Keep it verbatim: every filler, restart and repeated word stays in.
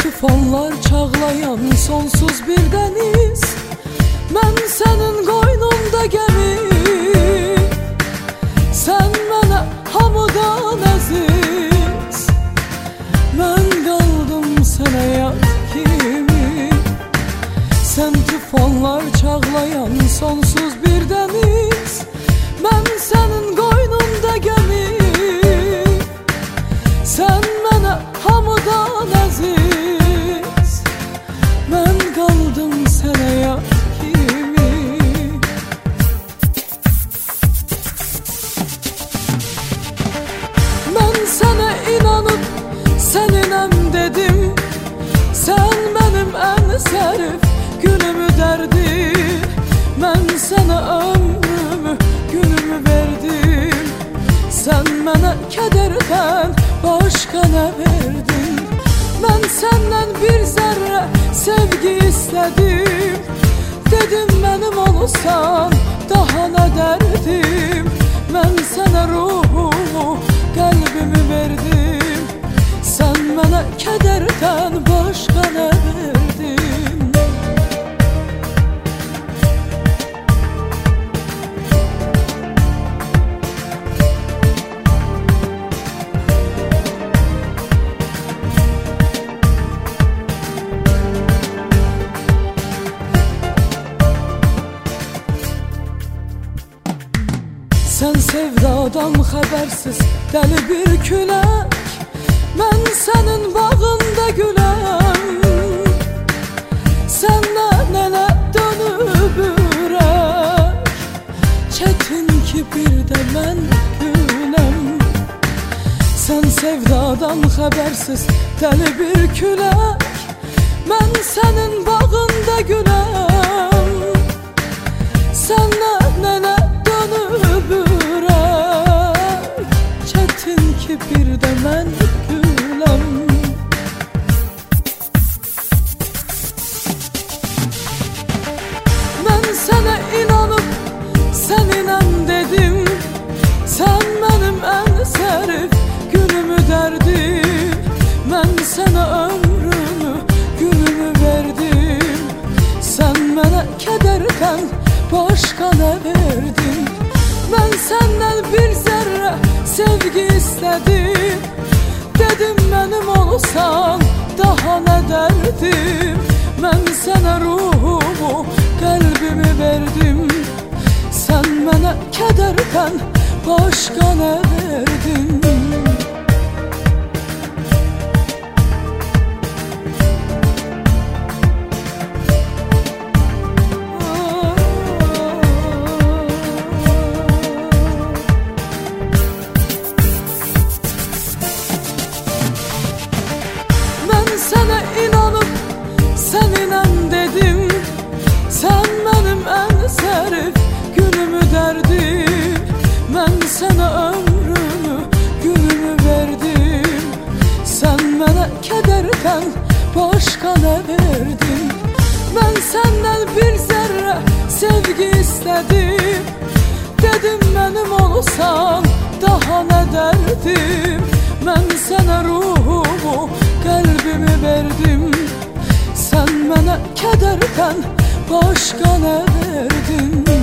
tufanlar çağlayan sonsuz bir deniz, mən sənin qoynunda gəmi. Sən mənə hamıdan əziz, mən qaldım sənə yad kimi. Sən tufanlar çağlayan sonsuz bir deniz, mən sənin qoynunda gəmi. Sən mənə hamıdan əziz, mən qaldım sənə yad kimi. Mən sənə inanıb səninəm dedim, sən mənim ən sərif günümü dərdim. Mən sənə ömrümü, günümü verdim, sən mənə kədərdən başqa nə verdin? Mən səndən bir zərrə sevgi istədim, dedim mənim olsan daha nə dərdim? Mən sənə ruhumu, qəlbimi verdim, sən mənə kədərdən başqa nə verdin? Sən sevdadan xəbərsiz dəli bir külək, mən sənin bağında güləm. Səndən elə dönüb ürək, çətin ki bir də mən güləm. Sən sevdadan xəbərsiz dəli bir külək, mən sənin bağında güləm. Səndən elə dönüb ürək, çətin ki bir də mən güləm. Mən sənə inanıb səninəm dedim, sən mənim ən sərif günümü dərdim. Mən sənə ömrümü, günümü verdim, sən mənə kədərdən başqa nə verdin? Mən səndən bir zərrə sevgi istədim, dedim mənim olsan daha nə dərdim? Mən sənə ruhumu, qəlbimi verdim, sən mənə kədərdən başqa nə verdin? Sənə inanıb səninəm dedim, sən mənim ən sərif günümü dərdim. Mən sənə ömrümü, günümü verdim, sən mənə kədərdən başqa nə verdin? Mən səndən bir zərrə sevgi istədim, dedim mənim olsan daha nə dərdim? Mən sənə ruhumu, qəlbimi verdim, sən mənə kədərdən başqa nə verdin?